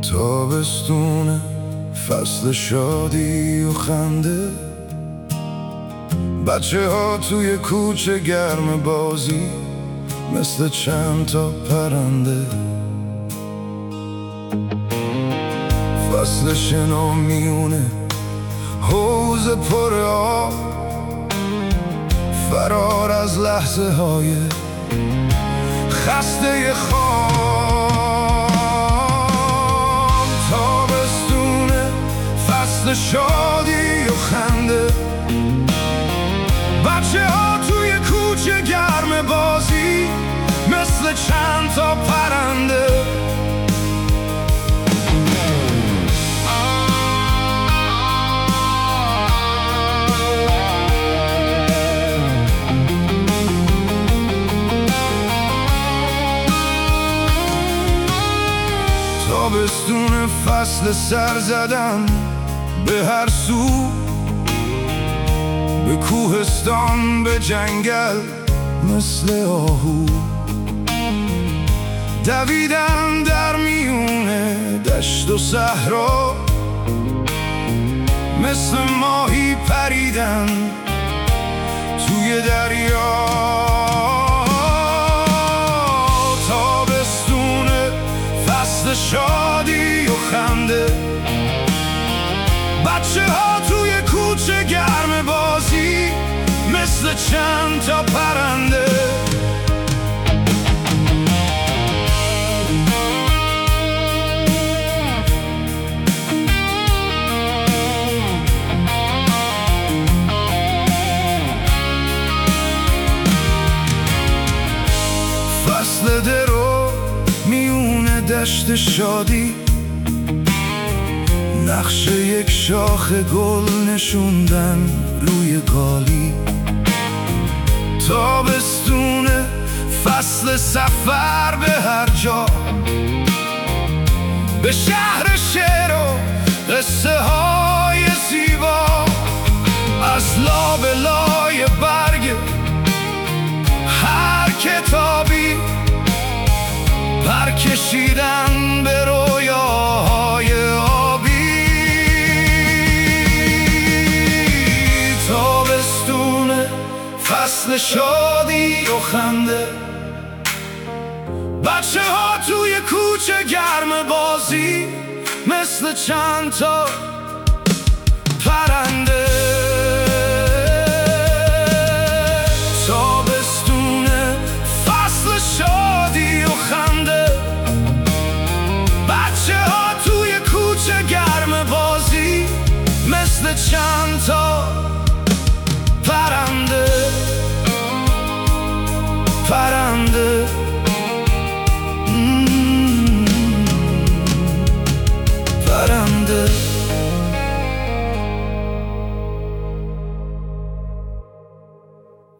تابستونه، فصل شادی و خنده، بچه ها توی کوچه گرم بازی مثل چند تا پرنده. فصل شنا میونه حوض پر آب، فرار از لحظه های خسته خواب. تابستونه، فصل شادی و خنده، بچه ها توی کوچه گرم بازی مثل چند تا پرنده. تابستون، فصل سر زدن به هر سو، به کوهستان، به جنگل مثل آهو، دویدن در میونه دشت و صحرا، مثل ماهی پریدن توی دریا. تابستونه، فصل شادی و خنده، بچه ها توی کوچه گرم بازی مثل چند تا پرنده. فصل درو، میونه دشت شادی، نقش یک شاخ گل نشوندن روی گالی. تابستونه، فصل سفر به هر جا، به شهر شعر و قصه های زیبا، از لابلای برگ هر کتابی پر کشیدن به رویاهای آبی. تابستونه، فصل شادی و خنده، بچه ها توی کوچه گرم بازی مثل چند تا پرنده. تابستونه، فصل شادی و خنده، بچه ها توی کوچه گرم بازی مثل چند تا پرنده.